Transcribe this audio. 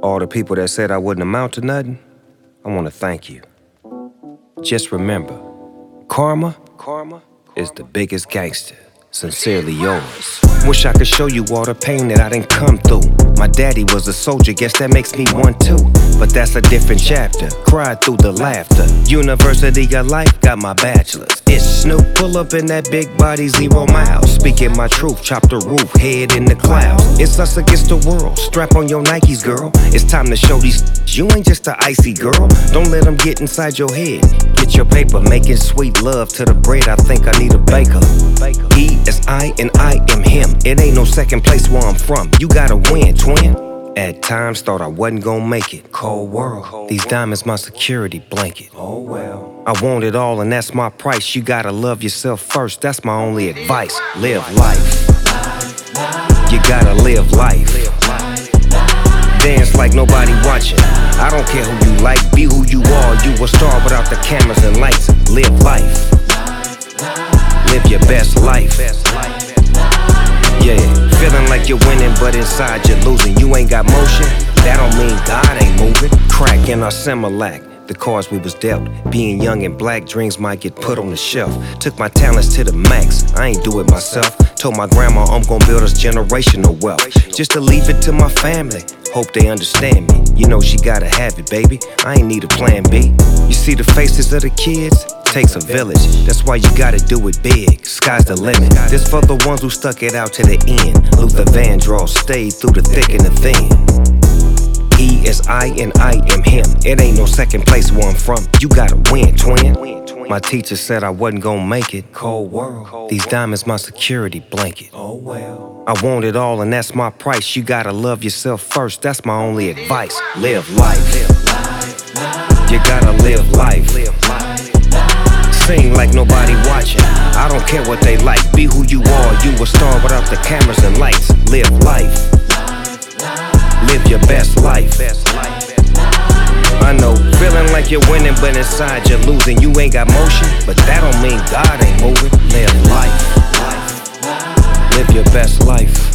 All the people that said I wouldn't amount to nothing, I want to thank you. Just remember, karma is the biggest gangster. Sincerely yours. Wish I could show you all the pain that I didn't come through. My daddy was a soldier, guess that makes me one too. But that's a different chapter, cried through the laughter. University of life, got my bachelor's. It's Snoop, pull up in that big body, 0 miles. Speaking my truth, chop the roof, head in the clouds. It's us against the world, strap on your Nikes, girl. It's time to show these you ain't just a icy girl. Don't let them get inside your head. Get your paper, making sweet love to the bread. I think I need a baker. He is I and I am him. It ain't no second place where I'm from. You gotta win, twin. At times thought I wasn't gonna make it. Cold world. These diamonds my security blanket. Oh well. I want it all and that's my price. You gotta love yourself first. That's my only advice. Live life. You gotta live life. Dance like nobody watching. I don't care who you like. Be who you are. You a star without the cameras and lights. Live life. Live your best life. Yeah, feeling like you're winning, but inside you're losing. You ain't got motion, that don't mean God ain't moving. Crack in our Similac, the cards we was dealt. Being young and black, dreams might get put on the shelf. Took my talents to the max, I ain't do it myself. Told my grandma I'm gon' build us generational wealth. Just to leave it to my family, hope they understand me. You know she gotta have it, baby, I ain't need a plan B. You see the faces of the kids? Takes a village, that's why you gotta do it big. Sky's the limit. This for the ones who stuck it out to the end. Luther Vandross stayed through the thick and the thin. He is I and I am him. It ain't no second place where I'm from. You gotta win, twin. My teacher said I wasn't gonna make it. Cold world. These diamonds my security blanket. Oh well. I want it all and that's my price. You gotta love yourself first. That's my only advice. Live life. You gotta live life. Sing like nobody watching. I don't care what they like. Be who you are. You a star without the cameras and lights. Live life. Live your best life. I know, feeling like you're winning, but inside you're losing. You ain't got motion, but that don't mean God ain't moving. Live life. Live your best life.